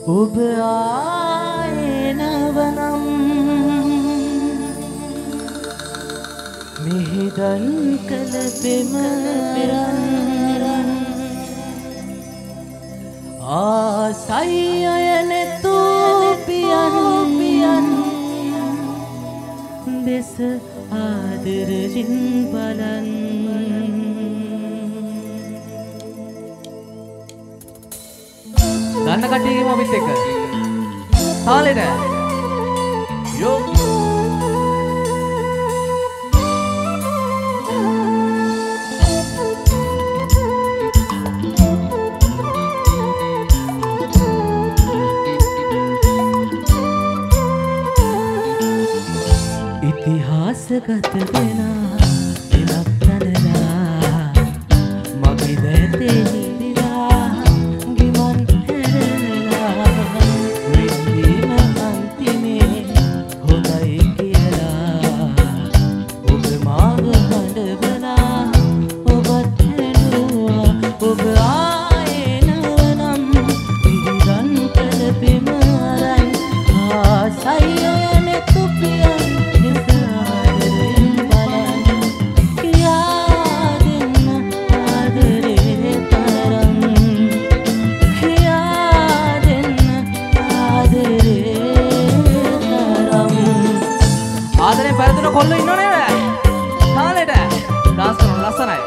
ඔබ ආයනවනම් මෙහිදන් කළ පෙමරන් ආසයි අයනෙතු පියන් දෙස ආදරයෙන් බලන් ගන්න කට්ටියම අපිත් එක්ක තාලෙට යෝ ඉතිහාසගත වෙනා දිනක් තනලා මගේ දැතේ හිඳිලා ගිමන් හැරලා විඳින අන්තිමේ හොඳයි කියලා ඔබ මාව හඬවලා ඔබත් හැඬුවා ඔබ ආයෙනවනම් ඉහිදන් කළ පෙමරන් ආසයි නැතු පියන් ආදරේ පෙරදුන කොල්ලෝ ඉන්නව නේද? තාලෙට ඩාන්ස් කරන ලස්සනයි.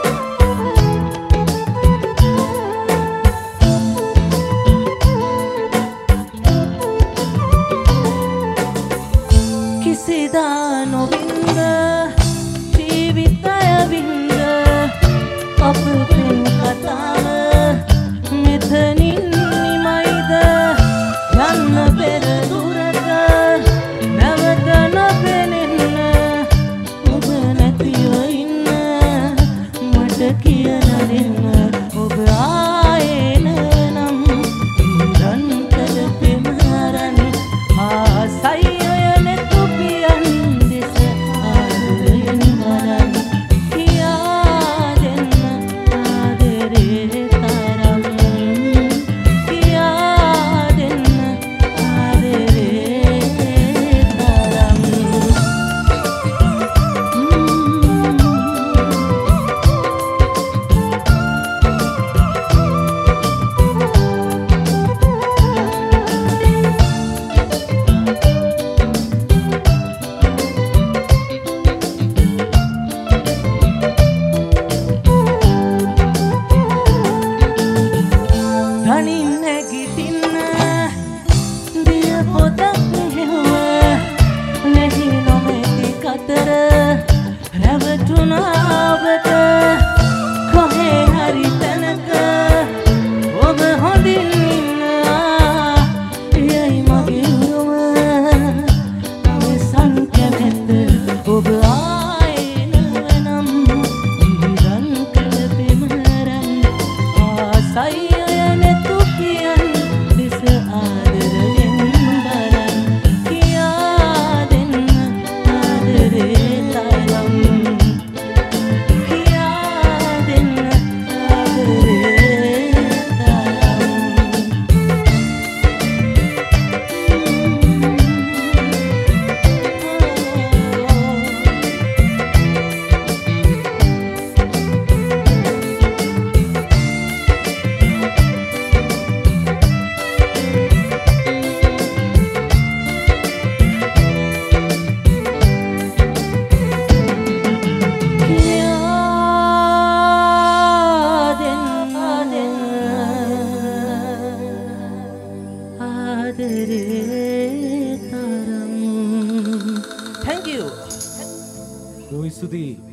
කිසිදා නොවින්ද ජීවිතය වින්ද අප පෙන් කතාව මෙතනින් නිමයිද යන්න පෙර දුරට නැවත නොපෙනෙන්න ඔබ නැතිව ඉන්න මට කියලා දෙන්න ඔබ ආයෙනනම් ඉරන් කළ පෙමරන් ආසයි අයනෙතු පියන් දෙස ආදරයෙන් බලන් කියා දෙන්න ආදරේ තරම් කියා දෙන්න ආදරේ තරම් ධනින් නැගිටින්න දිය පොතක් හෙව්ව නැහි නොමැති කතර රැවටුණාවට කොහේ හරි තැනක ඔබ හොඳින් ඉන්නවා එයයි මගේ උරුම අවසන් කැමැත්ත ඔබ ආයෙනවනම් ඉහිදන් කළ පෙමරන් ආසයි නැතු පියන් දෙස ආදරයෙන් බලන් කියා දෙන්න ආදරේ තරම් කියා දෙන්න ආදරේ තරම් Thank you. Roy Sudhi.